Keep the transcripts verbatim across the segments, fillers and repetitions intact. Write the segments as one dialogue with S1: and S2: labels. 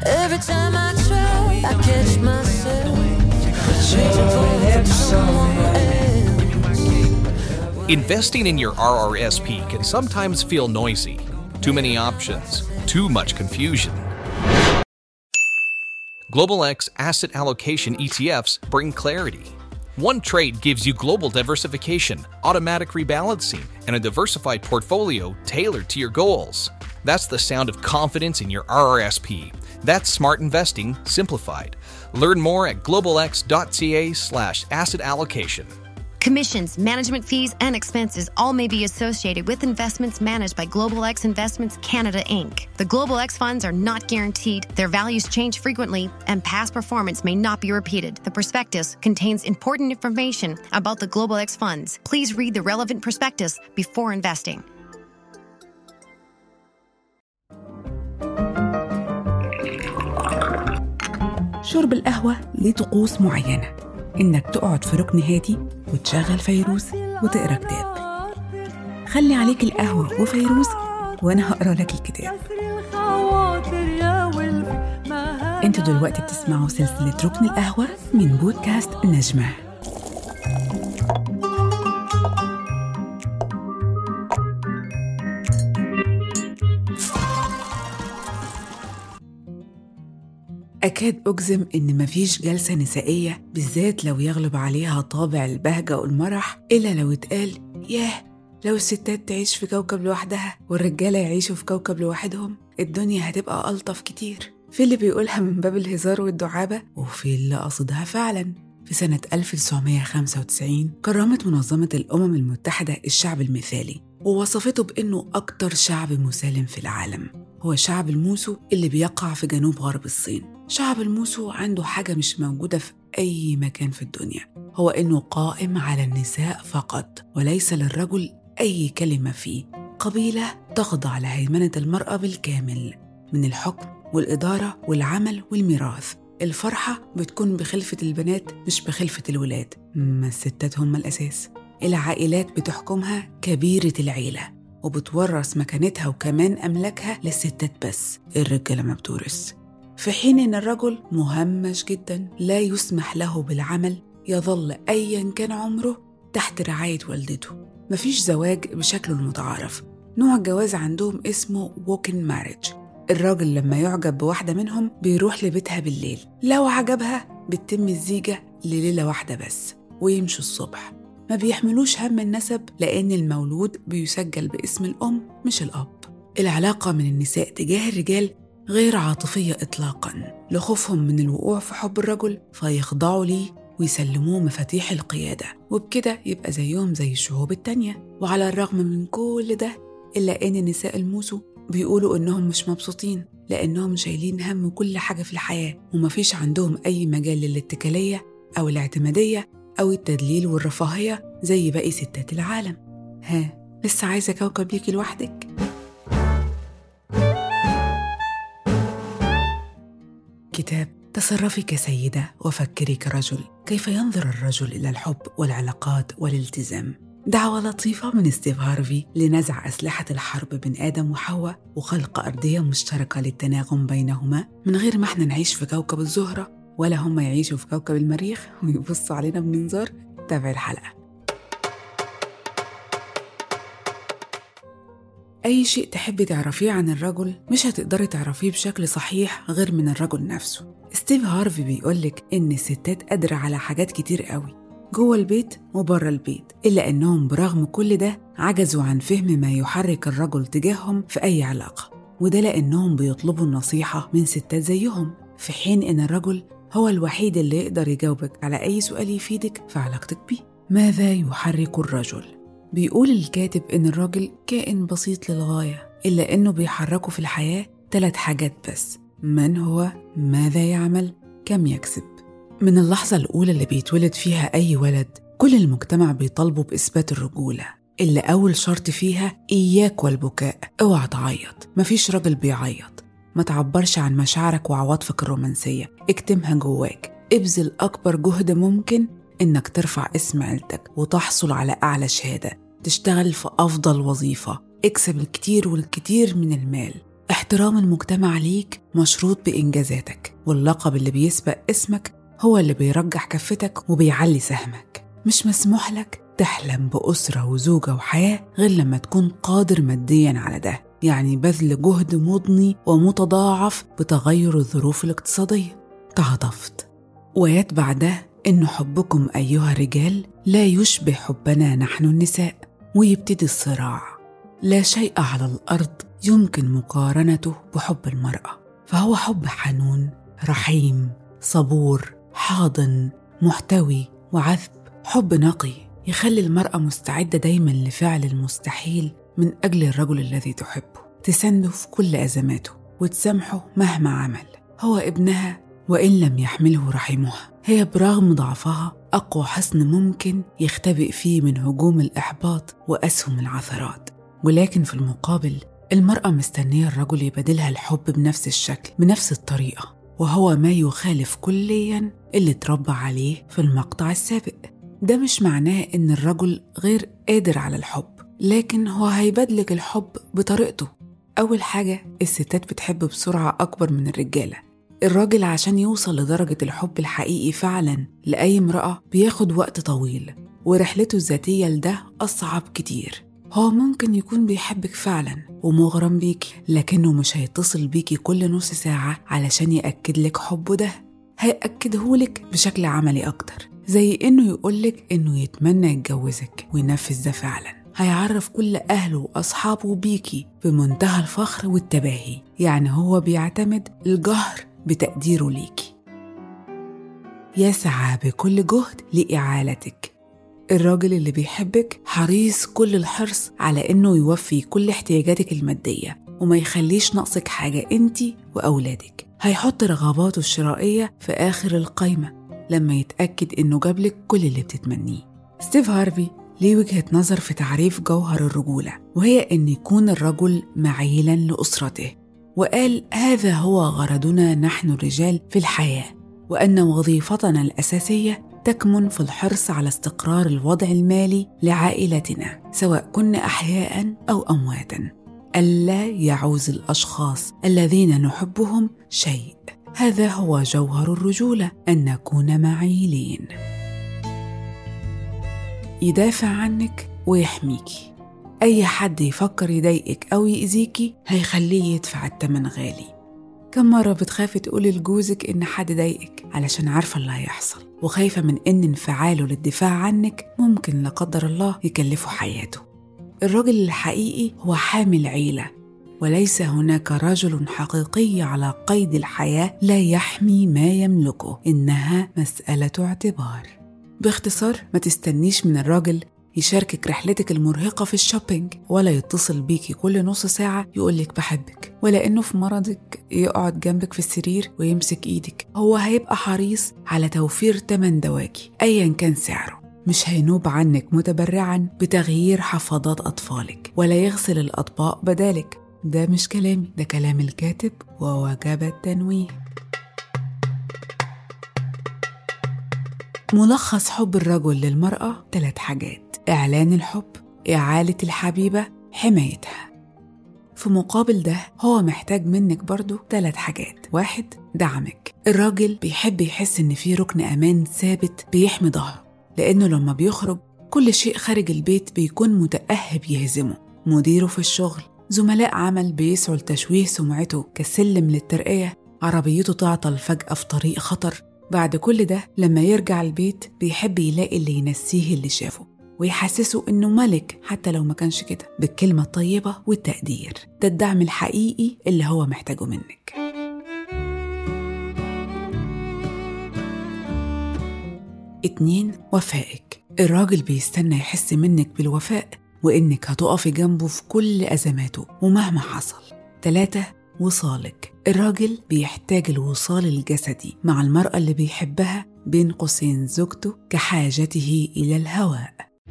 S1: Every time I try, I catch myself reaching for someone else.
S2: Investing in your R R S P can sometimes feel noisy. Too many options, too much confusion. Global X asset allocation E T Fs bring clarity. One trade gives you global diversification, automatic rebalancing, and a diversified portfolio tailored to your goals. That's the sound of confidence in your R R S P. That's smart investing simplified. Learn more at globalx.ca slash asset allocation.
S3: Commissions, management fees, and expenses all may be associated with investments managed by Global X Investments Canada Incorporated. The Global X funds are not guaranteed, their values change frequently, and past performance may not be repeated. The prospectus contains important information about the Global X funds. Please read the relevant prospectus before investing.
S4: شرب القهوة ليه طقوس معينة، إنك تقعد في ركن هادي وتشغل فيروز وتقرأ كتاب. خلي عليك القهوة وفيروز وأنا هقرأ لك الكتاب. انتوا دلوقتي بتسمعوا سلسلة ركن القهوة من بودكاست نجمة. أكاد أجزم إن مفيش جلسة نسائية بالذات لو يغلب عليها طابع البهجة والمرح إلا لو اتقال ياه لو الستات تعيش في كوكب لوحدها والرجالة يعيشوا في كوكب لوحدهم الدنيا هتبقى ألطف كتير. في اللي بيقولها من باب الهزار والدعابة وفي اللي قصدها فعلا. في سنة ألف وتسعمائة وخمسة وتسعين كرمت منظمة الأمم المتحدة الشعب المثالي ووصفته بأنه أكتر شعب مسالم في العالم. هو شعب الموسو اللي بيقع في جنوب غرب الصين. شعب الموسو عنده حاجة مش موجودة في أي مكان في الدنيا، هو إنه قائم على النساء فقط وليس للرجل أي كلمة فيه. قبيلة تخضع لهيمنة المرأة بالكامل من الحكم والإدارة والعمل والميراث. الفرحة بتكون بخلفة البنات مش بخلفة الولاد، ما الستات هم الأساس. العائلات بتحكمها كبيرة العيلة وبتورث مكانتها وكمان أملاكها للستات بس، الرجالة ما بتورث. في حين إن الرجل مهمش جدا لا يسمح له بالعمل، يظل أيا كان عمره تحت رعاية والدته. مفيش زواج بشكله المتعارف، نوع الجواز عندهم اسمه walk-in marriage. الراجل لما يعجب بواحدة منهم بيروح لبيتها بالليل، لو عجبها بتتم الزيجة لليلة واحدة بس ويمشوا الصبح. ما بيحملوش هم النسب لأن المولود بيسجل باسم الأم مش الأب. العلاقة من النساء تجاه الرجال غير عاطفية إطلاقاً، لخوفهم من الوقوع في حب الرجل فيخضعوا ليه ويسلموه مفاتيح القيادة، وبكده يبقى زيهم زي الشعوب التانية. وعلى الرغم من كل ده إلا أن نساء الموسو بيقولوا إنهم مش مبسوطين لأنهم شايلين هم كل حاجة في الحياة ومفيش عندهم أي مجال للاتكالية أو الاعتمادية أو التدليل والرفاهية زي باقي ستات العالم. ها لسه عايزة كوكب ليكي لوحدك؟ كتاب تصرفي كسيدة وفكري كرجل، كيف ينظر الرجل إلى الحب والعلاقات والالتزام. دعوة لطيفة من ستيف هارفي لنزع أسلحة الحرب بين آدم وحواء وخلق أرضية مشتركة للتناغم بينهما من غير ما احنا نعيش في كوكب الزهرة ولا هم يعيشوا في كوكب المريخ ويبصوا علينا بمنظار. تابع الحلقة. أي شيء تحبي تعرفيه عن الرجل مش هتقدري تعرفيه بشكل صحيح غير من الرجل نفسه. ستيف هارفي بيقولك إن الستات قادرة على حاجات كتير قوي جوه البيت وبره البيت، إلا أنهم برغم كل ده عجزوا عن فهم ما يحرك الرجل تجاههم في أي علاقة، وده لأنهم بيطلبوا النصيحة من ستات زيهم، في حين إن الرجل هو الوحيد اللي يقدر يجاوبك على أي سؤال يفيدك في علاقتك بيه. ماذا يحرك الرجل؟ بيقول الكاتب إن الراجل كائن بسيط للغاية، إلا إنه بيحركه في الحياة ثلاث حاجات بس: من هو، ماذا يعمل، كم يكسب. من اللحظة الأولى اللي بيتولد فيها أي ولد كل المجتمع بيطالبه بإثبات الرجولة، اللي أول شرط فيها إياك والبكاء. اوعى تعيط، مفيش راجل بيعيط. ما تعبرش عن مشاعرك وعواطفك الرومانسية، اكتمها جواك. ابذل أكبر جهد ممكن إنك ترفع اسم عيلتك وتحصل على أعلى شهادة، تشتغل في أفضل وظيفة، اكسب الكتير والكتير من المال. احترام المجتمع ليك مشروط بإنجازاتك، واللقب اللي بيسبق اسمك هو اللي بيرجح كفتك وبيعلي سهمك. مش مسموح لك تحلم بأسرة وزوجة وحياة غير لما تكون قادر مادياً على ده، يعني بذل جهد مضني ومتضاعف بتغير الظروف الاقتصادية. تعاطفت. ويتبع ده إن حبكم أيها الرجال لا يشبه حبنا نحن النساء، ويبتدي الصراع. لا شيء على الأرض يمكن مقارنته بحب المرأة، فهو حب حنون، رحيم، صبور، حاضن، محتوي وعذب. حب نقي يخلي المرأة مستعدة دايماً لفعل المستحيل من أجل الرجل الذي تحبه، تسنده في كل أزماته وتسامحه مهما عمل. هو ابنها وإن لم يحمله رحمها. هي برغم ضعفها أقوى حصن ممكن يختبئ فيه من هجوم الإحباط وأسهم العثرات. ولكن في المقابل المرأة مستنية الرجل يبادلها الحب بنفس الشكل بنفس الطريقة، وهو ما يخالف كلياً اللي اتربى عليه في المقطع السابق. ده مش معناه إن الرجل غير قادر على الحب، لكن هو هيبادلك الحب بطريقته. أول حاجة، الستات بتحب بسرعة أكبر من الرجالة. الراجل عشان يوصل لدرجة الحب الحقيقي فعلاً لأي امرأة بياخد وقت طويل، ورحلته الذاتية لده أصعب كتير. هو ممكن يكون بيحبك فعلاً ومغرم بيكي، لكنه مش هيتصل بيكي كل نص ساعة علشان يأكد لك حبه. ده هيأكدهولك بشكل عملي أكتر، زي إنه يقولك إنه يتمنى يتجوزك وينفذ ده فعلاً. هيعرف كل أهله وأصحابه بيكي بمنتهى الفخر والتباهي، يعني هو بيعتمد الجهر بتقديره ليكي. يسعى بكل جهد لإعالتك. الراجل اللي بيحبك حريص كل الحرص على إنه يوفي كل احتياجاتك المادية وما يخليش نقصك حاجة انتي وأولادك. هيحط رغباته الشرائية في آخر القايمة لما يتأكد إنه جابلك كل اللي بتتمنيه. ستيف هارفي ليه وجهة نظر في تعريف جوهر الرجولة، وهي إن يكون الرجل معيلاً لأسرته. وقال: هذا هو غرضنا نحن الرجال في الحياة، وأن وظيفتنا الأساسية تكمن في الحرص على استقرار الوضع المالي لعائلتنا سواء كنا أحياء أو أمواتا. ألا يعوز الأشخاص الذين نحبهم شيء. هذا هو جوهر الرجولة، أن نكون معيلين. يدافع عنك ويحميكي. أي حد يفكر يضايقك أو يأذيكي هيخليه يدفع الثمن غالي. كم مرة بتخافي تقولي لجوزك إن حد ضايقك علشان عارفة اللي هيحصل، وخايفة من إن انفعاله للدفاع عنك ممكن لا قدر الله يكلفه حياته. الرجل الحقيقي هو حامل عيلة، وليس هناك رجل حقيقي على قيد الحياة لا يحمي ما يملكه. إنها مسألة اعتبار. باختصار، ما تستنيش من الراجل يشاركك رحلتك المرهقة في الشوبينج، ولا يتصل بيكي كل نص ساعة يقولك بحبك، ولا إنه في مرضك يقعد جنبك في السرير ويمسك إيدك. هو هيبقى حريص على توفير تمن دواكي أيا كان سعره. مش هينوب عنك متبرعا بتغيير حفاضات أطفالك، ولا يغسل الأطباق بدالك. ده مش كلامي، ده كلام الكاتب ووجب التنويه. ملخص حب الرجل للمرأة ثلاث حاجات: إعلان الحب، إعالة الحبيبة، حمايتها. في مقابل ده هو محتاج منك برضو ثلاث حاجات. واحد، دعمك. الراجل بيحب يحس إن في ركن أمان ثابت بيحمي ظهره، لأنه لما بيخرج كل شيء خارج البيت بيكون متأهب يهزمه. مديره في الشغل، زملاء عمل بيسعوا لتشويه سمعته كسلم للترقية، عربيته تعطل فجأة في طريق خطر. بعد كل ده لما يرجع البيت بيحب يلاقي اللي ينسيه اللي شافه ويحسسه إنه ملك حتى لو ما كانش كده، بالكلمة الطيبة والتقدير. ده الدعم الحقيقي اللي هو محتاجه منك. اتنين، وفائك. الراجل بيستنى يحس منك بالوفاء وإنك هتقفي جنبه في كل أزماته ومهما حصل. تلاتة، وصالك. الراجل بيحتاج الوصال الجسدي مع المرأة اللي بيحبها، بين قوسين زوجته، كحاجته إلى الهواء.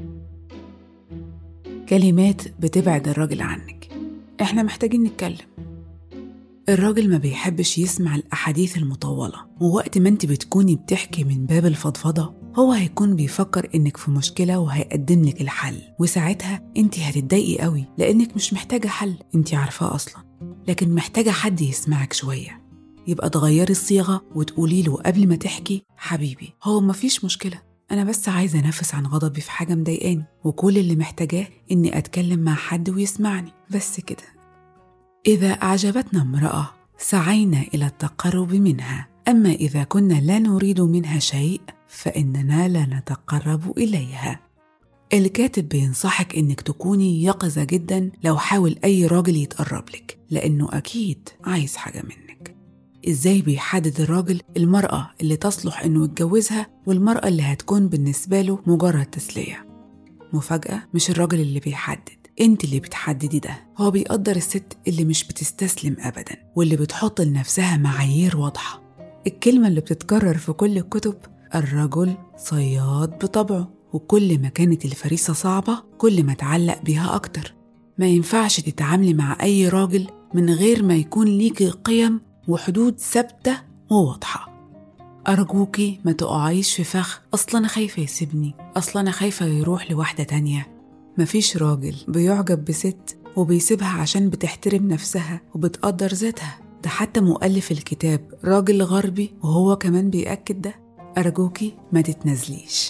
S4: كلمات بتبعد الراجل عنك. إحنا محتاجين نتكلم. الراجل ما بيحبش يسمع الأحاديث المطولة، ووقت ما انت بتكوني بتحكي من باب الفضفضة هو هيكون بيفكر إنك في مشكلة وهيقدم لك الحل، وساعتها انت هتتضايقي قوي لأنك مش محتاجة حل، انت عارفاه أصلا. لكن محتاجة حد يسمعك شوية. يبقى تغيري الصيغة وتقولي له قبل ما تحكي: حبيبي، هو مفيش مشكلة، أنا بس عايزة أنفس عن غضبي في حاجة مضايقاني، وكل اللي محتاجاه إني أتكلم مع حد ويسمعني، بس كده. إذا أعجبتنا امرأة سعينا إلى التقرب منها، أما إذا كنا لا نريد منها شيء فإننا لا نتقرب إليها. الكاتب بينصحك إنك تكوني يقظة جدا لو حاول أي راجل يتقرب لك، لأنه أكيد عايز حاجة منك. إزاي بيحدد الراجل المرأة اللي تصلح إنه يتجوزها والمرأة اللي هتكون بالنسبة له مجرد تسلية؟ مفاجأة، مش الراجل اللي بيحدد، انت اللي بتحددي ده. هو بيقدر الست اللي مش بتستسلم أبدا واللي بتحط لنفسها معايير واضحة. الكلمة اللي بتتكرر في كل الكتب: الرجل صياد بطبعه، وكل ما كانت الفريسة صعبة كل ما تعلق بيها أكتر. ما ينفعش تتعاملي مع أي راجل من غير ما يكون ليكي قيم وحدود ثابتة وواضحة. أرجوكي ما تقعيش في فخ أصلا أنا خايفة يسيبني، أصلا أنا خايفة يروح لواحدة تانية. مفيش راجل بيعجب بست وبيسيبها عشان بتحترم نفسها وبتقدر ذاتها. ده حتى مؤلف الكتاب راجل غربي وهو كمان بيأكد ده. أرجوكي ما تتنزليش.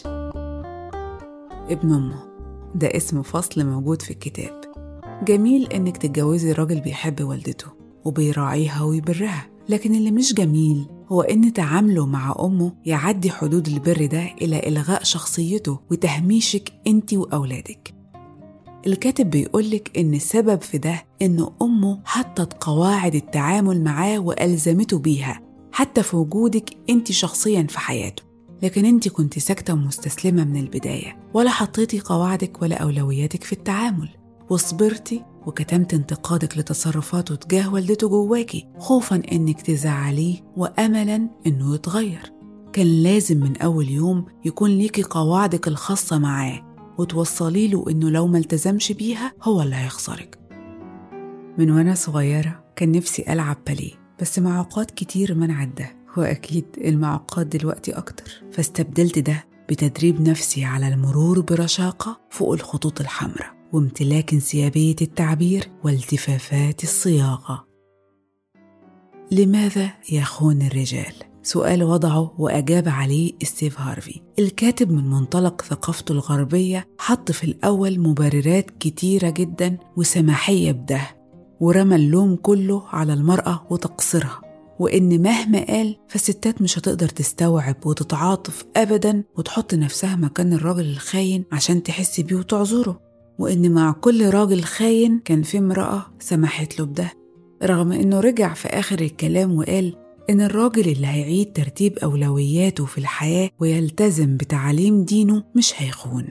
S4: ابن أمه ده اسم فصل موجود في الكتاب. جميل إنك تتجوزي راجل بيحب والدته وبيراعيها ويبرها، لكن اللي مش جميل هو إن تعامله مع أمه يعدي حدود البر ده إلى إلغاء شخصيته وتهميشك أنت وأولادك. الكاتب بيقولك إن السبب في ده إن أمه حطت قواعد التعامل معاه وألزمته بيها حتى في وجودك أنت شخصياً في حياته، لكن أنت كنت ساكتة ومستسلمة من البداية، ولا حطيتي قواعدك ولا أولوياتك في التعامل، وصبرتي وكتمت انتقادك لتصرفاته تجاه والدته جواكي خوفاً إنك تزعليه وأملاً إنه يتغير. كان لازم من أول يوم يكون ليكي قواعدك الخاصة معاه وتوصلي له إنه لو ما التزمش بيها هو اللي هيخسرك. من وأنا صغيرة كان نفسي ألعب باليه، بس معوقات كتير منعت ده، وأكيد المعوقات دلوقتي أكتر، فاستبدلت ده بتدريب نفسي على المرور برشاقة فوق الخطوط الحمراء وامتلاك انسيابية التعبير والتفافات الصياغة. لماذا يخون الرجال؟ سؤال وضعه وأجاب عليه ستيف هارفي. الكاتب من منطلق ثقافته الغربية حط في الأول مبررات كتيرة جدا وسماحية بده، ورمى اللوم كله على المرأة وتقصيرها، وإن مهما قال فالستات مش هتقدر تستوعب وتتعاطف أبدا وتحط نفسها مكان الراجل الخاين عشان تحس بيه وتعذره، وإن مع كل راجل خاين كان في امرأة سمحت له بده، رغم إنه رجع في آخر الكلام وقال إن الراجل اللي هيعيد ترتيب أولوياته في الحياة ويلتزم بتعاليم دينه مش هيخون.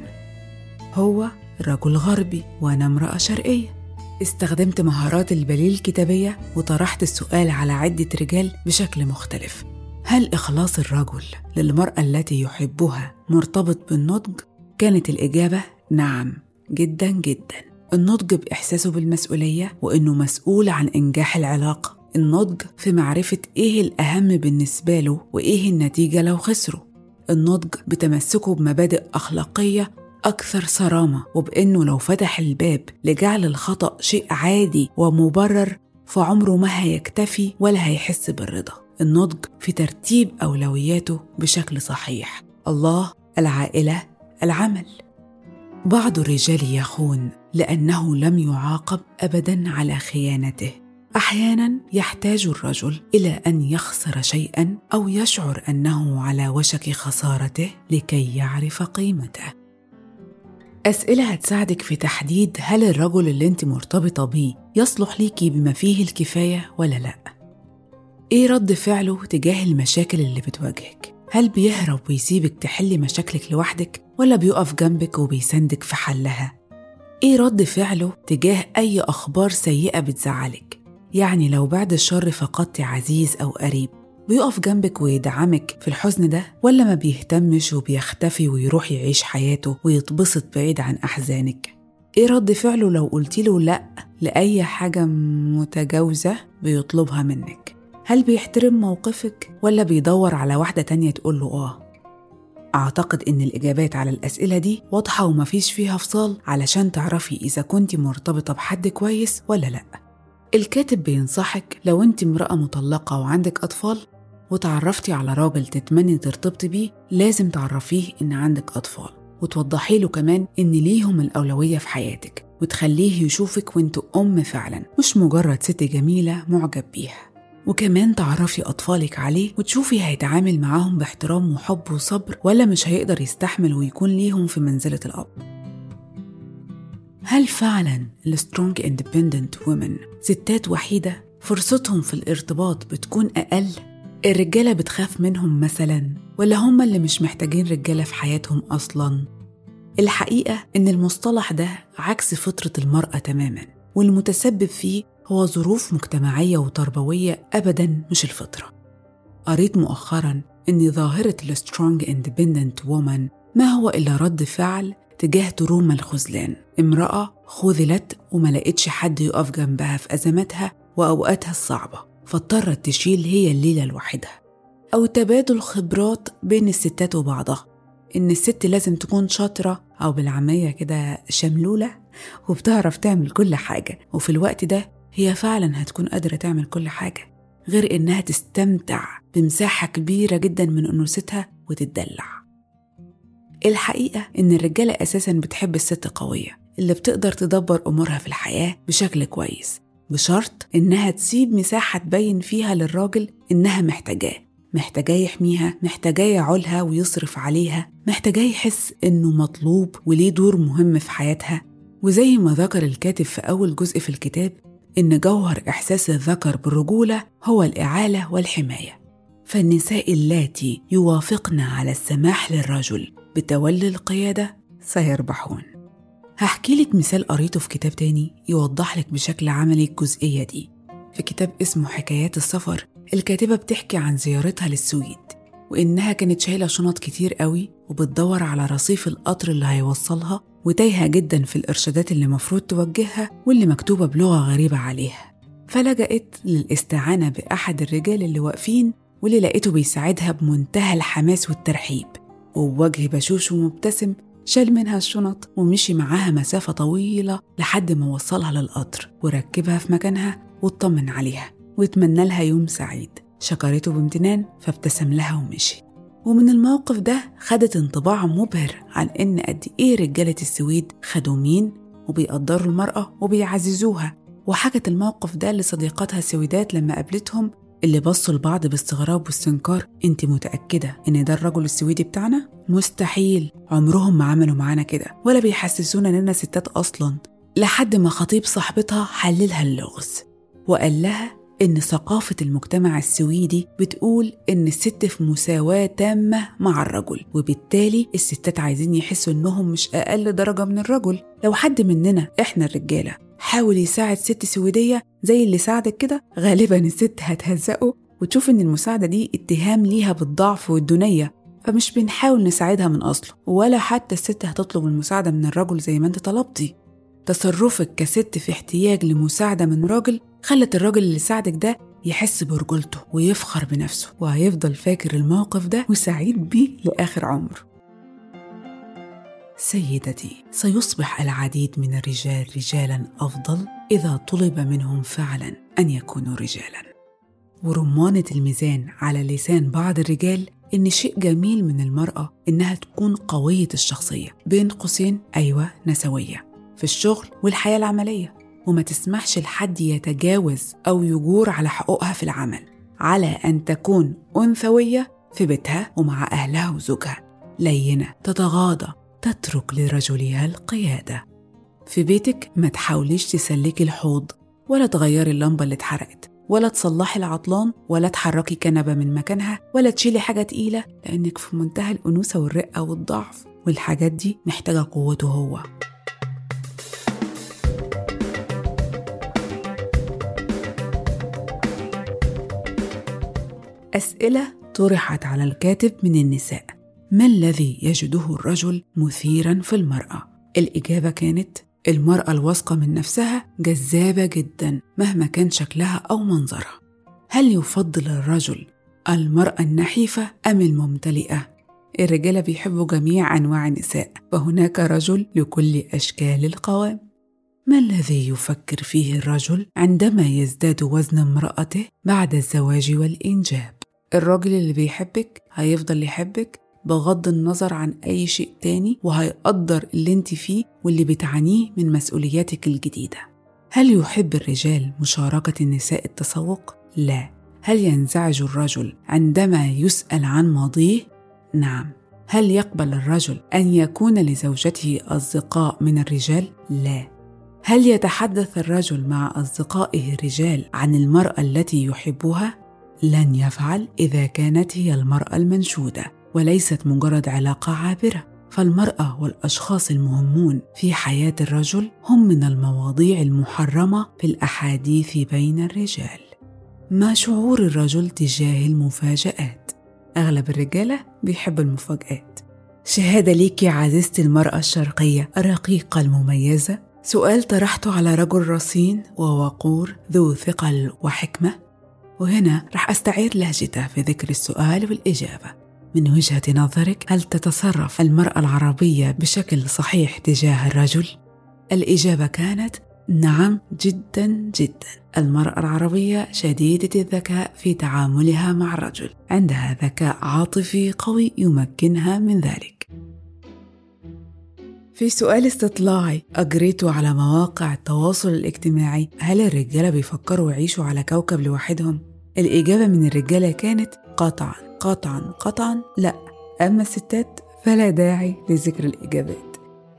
S4: هو رجل غربي وأنا امرأة شرقية. استخدمت مهارات الباليه الكتابية وطرحت السؤال على عدة رجال بشكل مختلف. هل إخلاص الرجل للمرأة التي يحبها مرتبط بالنضج؟ كانت الإجابة نعم، جدا جدا. النضج بإحساسه بالمسؤولية وإنه مسؤول عن إنجاح العلاقة. النضج في معرفة إيه الأهم بالنسبة له وإيه النتيجة لو خسره. النضج بتمسكه بمبادئ أخلاقية أكثر صرامة، وبإنه لو فتح الباب لجعل الخطأ شيء عادي ومبرر فعمره ما هيكتفي ولا هيحس بالرضا. النضج في ترتيب أولوياته بشكل صحيح: الله، العائلة، العمل. بعض الرجال يخون لأنه لم يعاقب أبداً على خيانته. أحياناً يحتاج الرجل إلى أن يخسر شيئاً أو يشعر أنه على وشك خسارته لكي يعرف قيمته. أسئلة هتساعدك في تحديد هل الرجل اللي انت مرتبطة بيه يصلح ليكي بما فيه الكفاية ولا لأ. إيه رد فعله تجاه المشاكل اللي بتواجهك؟ هل بيهرب ويسيبك تحلي مشاكلك لوحدك ولا بيقف جنبك وبيساندك في حلها؟ إيه رد فعله تجاه أي أخبار سيئة بتزعلك؟ يعني لو بعد الشر فقدت عزيز أو قريب، بيقف جنبك ويدعمك في الحزن ده ولا ما بيهتمش وبيختفي ويروح يعيش حياته ويتبسط بعيد عن أحزانك؟ إيه رد فعله لو قلتيله لأ لأي حاجة متجاوزة بيطلبها منك؟ هل بيحترم موقفك ولا بيدور على واحدة تانية تقوله آه؟ أعتقد إن الإجابات على الأسئلة دي واضحة ومفيش فيها فصال علشان تعرفي إذا كنتي مرتبطة بحد كويس ولا لأ. الكاتب بينصحك لو أنت امرأة مطلقة وعندك أطفال وتعرفتي على راجل تتمني ترتبطي بيه، لازم تعرفيه إن عندك أطفال، وتوضحي له كمان إن ليهم الأولوية في حياتك، وتخليه يشوفك وانتوا أم فعلا مش مجرد ست جميلة معجب بيها. وكمان تعرفي أطفالك عليه وتشوفي هيتعامل معاهم باحترام وحب وصبر ولا مش هيقدر يستحمل ويكون ليهم في منزلة الأب. هل فعلا السترونج اندبندنت وومن ستات وحيدة فرصتهم في الارتباط بتكون أقل؟ الرجالة بتخاف منهم مثلا، ولا هم اللي مش محتاجين رجالة في حياتهم أصلا؟ الحقيقة إن المصطلح ده عكس فطرة المرأة تماما، والمتسبب فيه هو ظروف مجتمعية وتربوية أبداً مش الفطرة. قريت مؤخراً إن ظاهرة السترونج اندبندنت وومن ما هو إلا رد فعل تجاه تروما الخذلان، امرأة خذلت وما لقيتش حد يقف جنبها في أزماتها وأوقاتها الصعبة، فاضطرت تشيل هي الليلة لوحدها. أو تبادل خبرات بين الستات وبعضها، إن الست لازم تكون شاطرة أو بالعامية كده شملولة وبتعرف تعمل كل حاجة، وفي الوقت ده هي فعلا هتكون قادرة تعمل كل حاجة، غير إنها تستمتع بمساحة كبيرة جدا من أنوثتها وتتدلع. الحقيقة إن الرجالة أساسا بتحب الست قوية اللي بتقدر تدبر أمورها في الحياة بشكل كويس، بشرط إنها تسيب مساحة تبين فيها للراجل إنها محتاجاه، محتاجاه يحميها، محتاجاه يعولها ويصرف عليها، محتاجاه يحس إنه مطلوب وليه دور مهم في حياتها. وزي ما ذكر الكاتب في أول جزء في الكتاب إن جوهر إحساس الذكر بالرجولة هو الإعالة والحماية، فالنساء اللاتي يوافقن على السماح للرجل بتولي القيادة سيربحون. هحكي لك مثال قريته في كتاب تاني يوضح لك بشكل عملي الجزئية دي. في كتاب اسمه حكايات السفر، الكاتبة بتحكي عن زيارتها للسويد، وإنها كانت شايلة شنط كتير قوي وبتدور على رصيف القطر اللي هيوصلها، وتايهة جدا في الإرشادات اللي مفروض توجهها واللي مكتوبة بلغة غريبة عليها. فلجأت للاستعانة بأحد الرجال اللي واقفين، واللي لقيته بيساعدها بمنتهى الحماس والترحيب، وبوجه بشوش ومبتسم شال منها الشنط ومشي معاها مسافة طويلة لحد ما وصلها للقطر وركبها في مكانها واطمن عليها واتمنى لها يوم سعيد. شكرته بامتنان فابتسم لها ومشي. ومن الموقف ده خدت انطباع مبهر عن إن قد إيه رجالة السويد خدومين وبيقدروا المرأة وبيعززوها. وحكت الموقف ده لصديقاتها السويدات لما قابلتهم، اللي بصوا لبعض باستغراب واستنكار. انت متأكدة ان ده الرجل السويدي بتاعنا؟ مستحيل، عمرهم ما عملوا معانا كده ولا بيحسسونا اننا ستات اصلا. لحد ما خطيب صاحبتها حللها اللغز وقال لها ان ثقافة المجتمع السويدي بتقول ان الست في مساواة تامة مع الرجل، وبالتالي الستات عايزين يحسوا انهم مش اقل درجة من الرجل. لو حد مننا احنا الرجالة حاول يساعد ست سويدية زي اللي ساعدك كده، غالبا الست هتهزقه وتشوف ان المساعدة دي اتهام ليها بالضعف والدونية، فمش بنحاول نساعدها من أصله، ولا حتى الست هتطلب المساعدة من الرجل زي ما انت طلبتي. تصرفك كست في احتياج لمساعدة من راجل خلت الراجل اللي ساعدك ده يحس برجولته ويفخر بنفسه، وهيفضل فاكر الموقف ده وسعيد بيه لآخر عمره. سيدتي، سيصبح العديد من الرجال رجالا أفضل إذا طلب منهم فعلا أن يكونوا رجالا. ورمانة الميزان على لسان بعض الرجال إن شيء جميل من المرأة إنها تكون قوية الشخصية، بين قوسين أيوة نسوية، في الشغل والحياة العملية، وما تسمحش لحد يتجاوز أو يجور على حقوقها في العمل، على أن تكون أنثوية في بيتها ومع أهلها وزوجها، لينة تتغاضى، تترك لرجلها القيادة. في بيتك ما تحاوليش تسلكي الحوض ولا تغيري اللمبة اللي اتحرقت ولا تصلحي العطلان ولا تحركي كنبة من مكانها ولا تشيلي حاجة تقيلة، لأنك في منتهى الأنوثة والرقة والضعف، والحاجات دي محتاجة قوته هو. أسئلة طرحت على الكاتب من النساء: ما الذي يجده الرجل مثيراً في المرأة؟ الإجابة كانت: المرأة الواثقة من نفسها جذابة جداً مهما كان شكلها أو منظرها. هل يفضل الرجل المرأة النحيفة أم الممتلئة؟ الرجال بيحبوا جميع أنواع النساء، فهناك رجل لكل أشكال القوام. ما الذي يفكر فيه الرجل عندما يزداد وزن امرأته بعد الزواج والإنجاب؟ الراجل اللي بيحبك هيفضل يحبك بغض النظر عن أي شيء تاني، وهيقدر اللي انت فيه واللي بتعانيه من مسؤولياتك الجديدة. هل يحب الرجال مشاركة النساء التسوق؟ لا. هل ينزعج الرجل عندما يسأل عن ماضيه؟ نعم. هل يقبل الرجل أن يكون لزوجته أصدقاء من الرجال؟ لا. هل يتحدث الرجل مع أصدقائه الرجال عن المرأة التي يحبها؟ لن يفعل إذا كانت هي المرأة المنشودة وليست مجرد علاقة عابرة. فالمرأة والأشخاص المهمون في حياة الرجل هم من المواضيع المحرمة في الأحاديث بين الرجال. ما شعور الرجل تجاه المفاجآت؟ أغلب الرجالة بيحب المفاجآت. شهادة ليك يا عزيزتي المرأة الشرقية الرقيقة المميزة. سؤال طرحته على رجل رصين ووقور ذو ثقل وحكمة، وهنا رح أستعير لهجته في ذكر السؤال والإجابة. من وجهة نظرك، هل تتصرف المرأة العربية بشكل صحيح تجاه الرجل؟ الإجابة كانت نعم، جدا جدا. المرأة العربية شديدة الذكاء في تعاملها مع الرجل، عندها ذكاء عاطفي قوي يمكنها من ذلك. في سؤال استطلاعي أجريته على مواقع التواصل الاجتماعي، هل الرجالة بيفكروا يعيشوا على كوكب لوحدهم؟ الإجابة من الرجالة كانت قطعا قطعا قطعا لا. أما الستات فلا داعي لذكر الإجابات.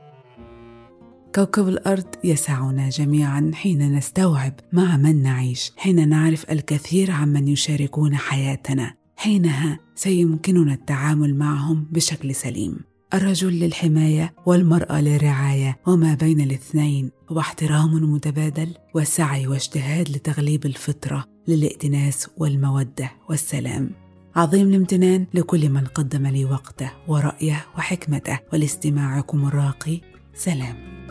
S4: كوكب الأرض يسعنا جميعا حين نستوعب مع من نعيش، حين نعرف الكثير عمن يشاركون حياتنا، حينها سيمكننا التعامل معهم بشكل سليم. الرجل للحماية والمرأة للرعاية، وما بين الاثنين هو احترام متبادل وسعي واجتهاد لتغليب الفطرة للائتناس والمودة والسلام. عظيم الامتنان لكل من قدم لي وقته ورأيه وحكمته ولاستماعكم الراقي. سلام.